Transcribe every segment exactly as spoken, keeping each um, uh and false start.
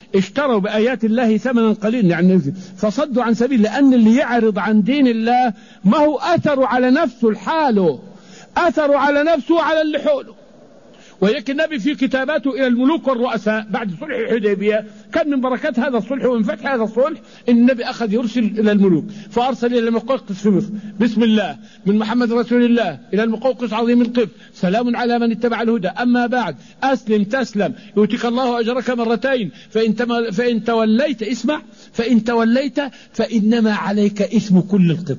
اشتروا بآيات الله ثمنا قليلا، يعني فصدوا عن سبيل. لأن اللي يعرض عن دين الله ما هو أثر على نفسه لحاله، أثر على نفسه وعلى اللي حوله. ولكن النبي في كتاباته إلى الملوك والرؤساء بعد صلح الحديبية كان من بركات هذا الصلح ومن فتح هذا الصلح إن النبي أخذ يرسل إلى الملوك، فأرسل إلى المقوقس في مصر بسم الله من محمد رسول الله إلى المقوقس عظيم القف سلام على من اتبع الهدى، أما بعد أسلم تسلم يؤتك الله أجرك مرتين فإن, فإن توليت اسمع فإن توليت فإنما عليك اسم كل القبط،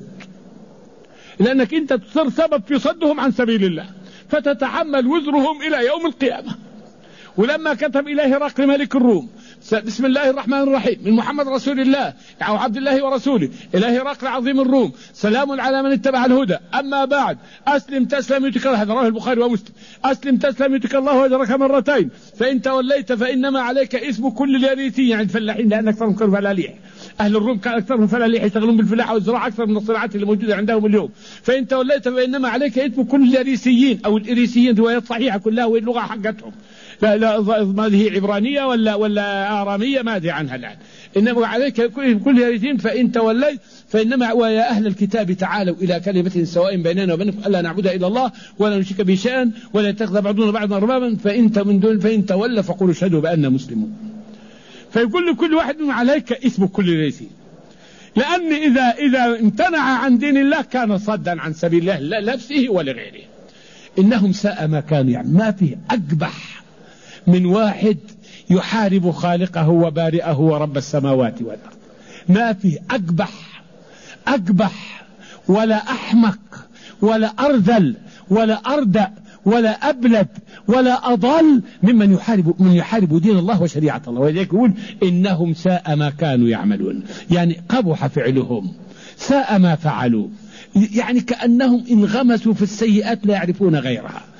لأنك أنت تصير سبب في صدهم عن سبيل الله فتتحمل وزرهم إلى يوم القيامة. ولما كتب إليه هرقل ملك الروم بسم الله الرحمن الرحيم من محمد رسول الله أو عبد الله ورسوله إلى هرقل عظيم الروم سلام على من اتبع الهدى، أما بعد أسلم تسلم يؤتك الله، هذا رواه البخاري ومسلم، أسلم تسلم يؤتك الله أجرك مرتين فإن توليت فإنما عليك اسم كل اليريثيين، يعني الفلاحين، لأن أكثرهم كانوا فلاليح، أهل الروم كان أكثرهم فلاليح يشتغلون بالفلاحة والزراعة أكثر من الصناعات اللي موجودة عندهم اليوم. فإن توليت فإنما عليك اسم كل اليريثيين أو الإريسيين، روايات صحيحة كلها واللغة حقتهم، لا لا ما هي عبرانية ولا ولا آرامية ما أدري عنها الآن، إنما عليك كل يريثين فإن توليت فإنما ويا أهل الكتاب تعالوا إلى كلمة سواء بيننا وبينكم ألا نعبد إلا الله ولا نشرك به شيئا ولا يتخذ بعضنا بعضا أربابا فإن من دون فإن تولوا فقولوا اشهدوا بأننا مسلمون. فيقول لكل واحد عليك اسم كل يريثين، لأن إذا إذا امتنع عن دين الله كان صدا عن سبيل الله لنفسه ولغيره. إنهم ساء ما كانوا يعني، ما فيه أقبح من واحد يحارب خالقه وبارئه ورب السماوات والأرض، ما فيه أقبح أقبح ولا أحمق ولا أرذل ولا أردأ ولا أبلد ولا أضل ممن يحارب من يحارب دين الله وشريعة الله. ولذلك يقول إنهم ساء ما كانوا يعملون، يعني قبح فعلهم، ساء ما فعلوا، يعني كأنهم انغمسوا في السيئات لا يعرفون غيرها.